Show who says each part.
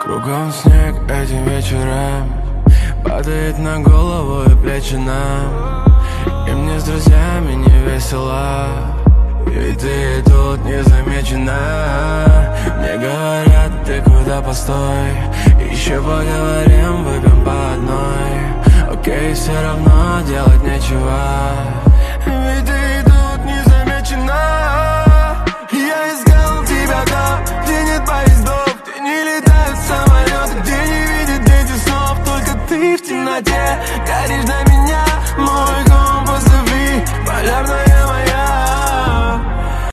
Speaker 1: Кругом снег этим вечером падает на голову и плечи нам. И мне с друзьями не весело, ведь ты тут не замечена. Мне говорят, ты куда постой, еще поговорим, выпьем по одной. Окей, все равно делать нечего, ведь ты тут не замечена. Я искал тебя там, где нет поездов, где не летают самолеты, где не видят дети снов. Только ты в темноте горишь для меня, мой компас любви, полярная